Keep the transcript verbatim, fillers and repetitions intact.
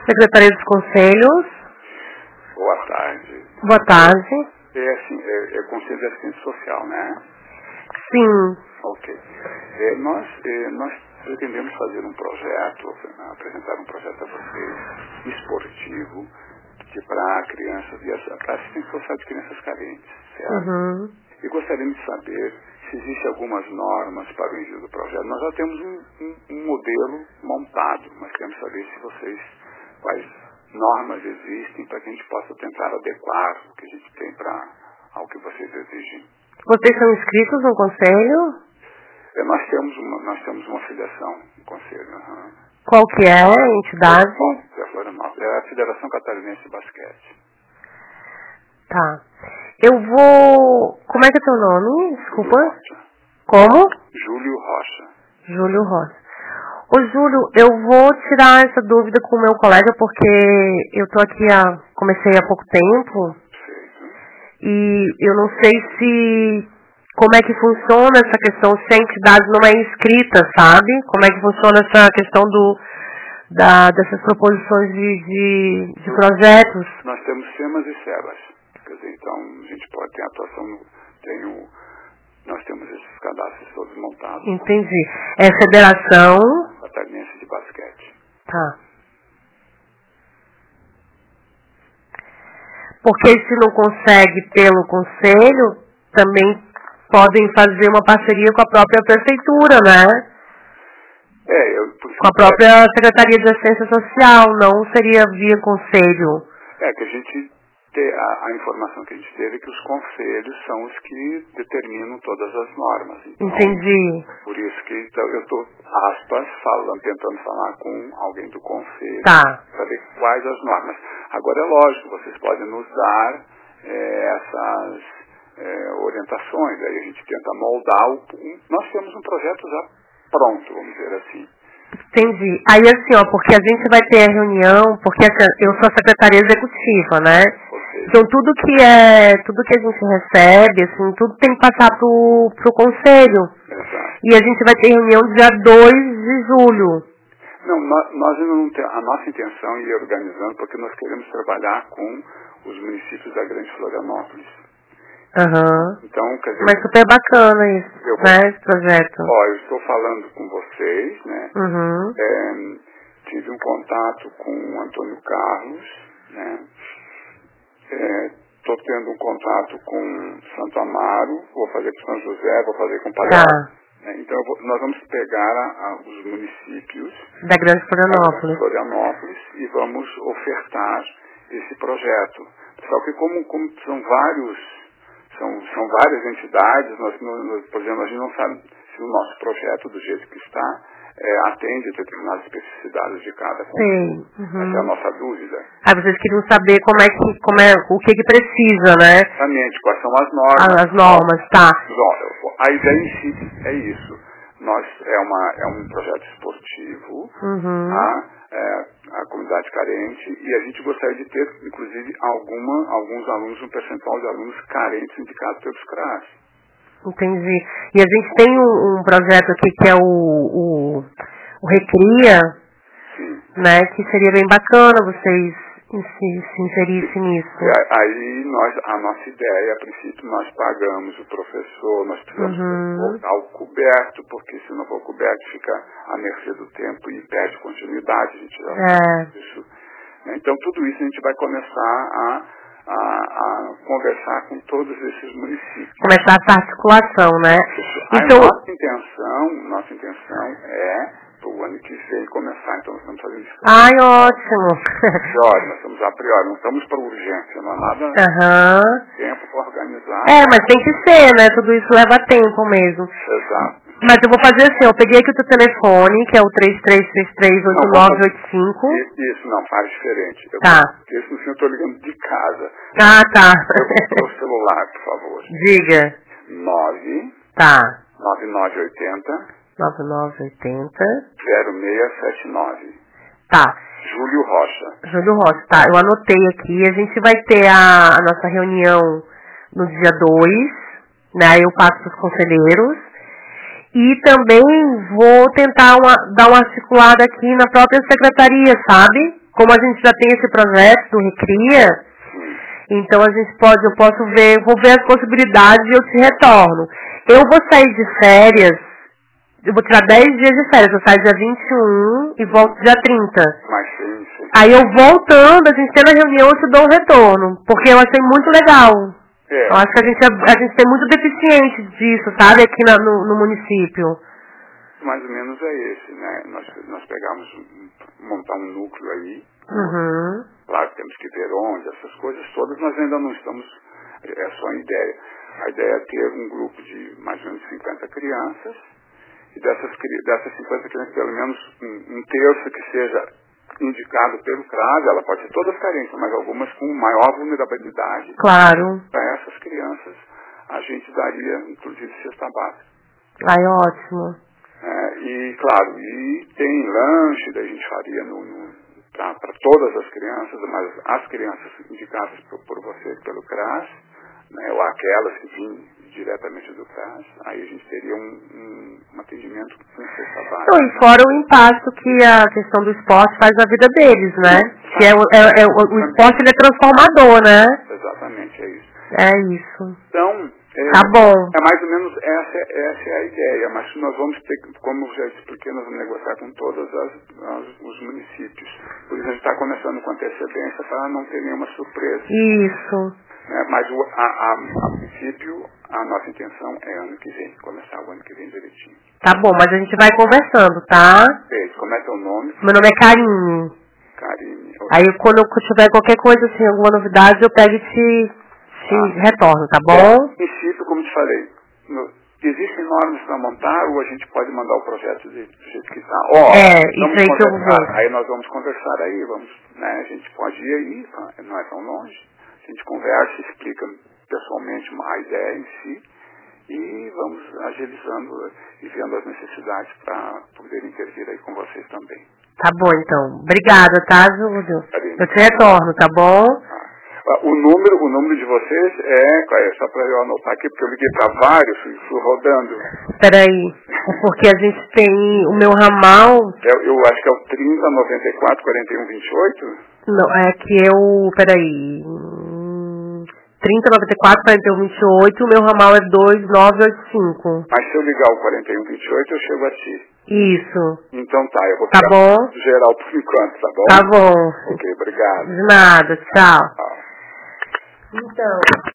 Secretaria dos Conselhos. Boa tarde. Boa tarde. É, assim, é, é Conselho de Assistência Social, né? Sim. Ok. É, nós, é, nós pretendemos fazer um projeto, apresentar um projeto a vocês, esportivo, para crianças, para assistência social de crianças carentes, certo? Uhum. E gostaríamos de saber se existem algumas normas para o envio do projeto. Nós já temos um, um, um modelo montado, mas queremos saber se vocês, quais normas existem para que a gente possa tentar adequar o que a gente tem para ao que vocês exigem. Vocês são inscritos no conselho? É, nós temos uma, nós temos uma filiação no conselho. Uhum. Qual que é a entidade? É a Florianópolis, é a Federação Catarinense de Basquete. Tá. Eu vou... Como é que é teu nome? Desculpa. Júlio Rocha. Como? Júlio Rocha. Júlio Rocha. Ô Júlio, eu vou tirar essa dúvida com o meu colega porque eu tô aqui há... Comecei há pouco tempo. Perfeito. E eu não sei se... Como é que funciona essa questão se a entidade não é inscrita, sabe? Como é que funciona essa questão do... Da, dessas proposições de, de, de projetos? Nós temos SEMAS e SEBAS. Quer dizer, então a gente pode ter atuação, no, tem o, nós temos esses cadastros todos montados. Entendi. É Federação Catarinense de Basquete. Tá. Porque se não consegue pelo conselho, também podem fazer uma parceria com a própria prefeitura, né? É, eu, por com a própria Secretaria de Assistência Social, não seria via conselho. É, que a gente te, a, a informação que a gente teve é que os conselhos são os que determinam todas as normas. Então, entendi. Por isso que então, eu estou, aspas, falando, tentando falar com alguém do conselho, tá. para saber quais as normas. Agora é lógico, vocês podem nos dar é, essas é, orientações, aí a gente tenta moldar. O, um, nós temos um projeto já pronto, vamos dizer assim. Entendi. Aí assim, ó, porque a gente vai ter a reunião, porque eu sou a secretaria executiva, né? Então tudo que é, tudo que a gente recebe, assim, tudo tem que passar pro, pro conselho. Exato. E a gente vai ter reunião dia dois de julho. Não, nós, nós ainda não temos, a nossa intenção é ir organizando, porque nós queremos trabalhar com os municípios da Grande Florianópolis. Uhum. Então, quer dizer, mas super bacana isso, eu, né, esse projeto. Ó, eu estou falando com vocês, né? Uhum. É, tive um contato com o Antônio Carlos, né? Estou é, tendo um contato com Santo Amaro, vou fazer com São José, vou fazer com Palhaço. Tá. Né? Então, eu vou, nós vamos pegar a, a, os municípios da Grande Florianópolis. da Florianópolis e vamos ofertar esse projeto. Só que como, como são vários... São, são várias entidades, nós, nós, por exemplo, a gente não sabe se o nosso projeto, do jeito que está, é, atende a determinadas especificidades de cada conjunto. Sim. Uhum. Essa é a nossa dúvida. Ah, vocês queriam saber como é que, como é, o que que precisa, né? Exatamente, quais são as normas. Ah, as normas, tá. A ideia em si é isso. Nós, é, uma, é um projeto esportivo, uhum. tá? É, a comunidade carente, e a gente gostaria de ter, inclusive, alguma, alguns alunos, um percentual de alunos carentes indicados pelos C R A S. Entendi. E a gente tem um, um projeto aqui que é o, o, o Recria, Sim. Né, que seria bem bacana vocês se, se inserissem nisso. E aí, nós, a nossa ideia, a princípio, nós pagamos o professor, nós precisamos uhum. voltar ao coberto, porque se não for coberto, fica à mercê do tempo e perde continuidade, a gente já é. sabe disso. Então, tudo isso a gente vai começar a, a, a conversar com todos esses municípios. Começar essa articulação, né? A então... nossa intenção, nossa intenção é... para o ano que vem começar, então nós estamos fazendo isso. Ai, ótimo. A priori, nós estamos a priori, não estamos para urgência, não há nada uhum. tempo para organizar. É, mas tem que ser, né? Tudo isso leva tempo mesmo. Exato. Mas eu vou fazer assim, eu peguei aqui o teu telefone, que é o três três três três, oito nove oito cinco. Isso, não, faz diferente. Eu, tá. Porque isso no fim eu estou ligando de casa. Ah, tá. Eu vou o celular, por favor. Diga. nove. Tá. nove nove oito zero. nove nove oito zero. zero seis sete nove. Tá. Júlio Rocha. Júlio Rocha, tá. Eu anotei aqui. A gente vai ter a, a nossa reunião no dia dois, né? Eu passo para os conselheiros. E também vou tentar uma, dar uma articulada aqui na própria secretaria, sabe? como a gente já tem esse projeto do Recria, então a gente pode, eu posso ver, vou ver as possibilidades e eu te retorno. Eu vou sair de férias, eu vou tirar dez dias de férias, eu saio dia vinte e um e volto dia trinta. Mas sim, sim. Aí eu voltando, a gente tendo a reunião, eu te dou um retorno, porque eu achei muito legal. É. Eu acho que a gente, é, a gente tem muito deficiente disso, sabe, aqui na, no, no município. Mais ou menos é esse, né? Nós, nós pegamos, montar um núcleo aí. Uhum. Claro, temos que ver onde, essas coisas todas, nós ainda não estamos, é só a ideia. A ideia é ter um grupo de mais ou menos cinquenta crianças, e dessas, dessas cinquenta crianças, pelo menos um, um terço que seja indicado pelo CRAS, ela pode ter todas carências, mas algumas com maior vulnerabilidade. Claro. Para essas crianças, a gente daria, inclusive, cesta básica. Ai, ótimo. É, e, claro, e tem lanche, daí a gente faria no, no, para todas as crianças, mas as crianças indicadas por, por você pelo CRAS, né, ou aquelas que vinham diretamente do CRAS, aí a gente teria um, um, um atendimento com cesta básica. Então, e fora o impacto que a questão do esporte faz na vida deles, né? Que é, é, é, o, o esporte ele é transformador, né? Exatamente, é isso. É isso. Então, é, tá bom. É mais ou menos essa, essa é a ideia, mas nós vamos ter, como eu já expliquei, nós vamos negociar com todos os municípios. Por isso a gente está começando com antecedência para não ter nenhuma surpresa. Isso. Né? Mas o, a, a, a princípio, a nossa intenção é ano que vem, começar o ano que vem direitinho. Tá bom, mas a gente vai conversando, tá? Beijo, como é teu nome? Meu nome é Karine. Karine. Aí quando eu tiver qualquer coisa assim, alguma novidade, eu pego e te, te ah. retorno, tá bom? É, princípio, como te falei, no, existem normas para montar ou a gente pode mandar o projeto do jeito que está. Ó, é, isso aí que eu vou. Aí nós vamos conversar aí, vamos, né? A gente pode ir aí, não é tão longe. A gente conversa, explica pessoalmente a ideia em si e vamos agilizando e vendo as necessidades para poder intervir aí com vocês também. Tá bom, então. Obrigada, tá, Júlio? Eu te retorno, tá bom? Ah. O número, o número de vocês é, é só para eu anotar aqui, porque eu liguei para vários, fui rodando. Peraí, porque a gente tem o meu ramal... Eu, eu acho que é o trinta, noventa e quatro, quarenta e um, vinte e oito? Não, é que eu... Peraí... trinta, noventa e quatro, quarenta e um, vinte e oito, o meu ramal é dois nove oito cinco. Mas se eu ligar o quarenta e um, vinte e oito, eu chego a ti. Isso. Então tá, eu vou tá ficar bom? geral por enquanto, tá bom? Tá bom. Ok, obrigado. De nada, tchau. Tchau. Então...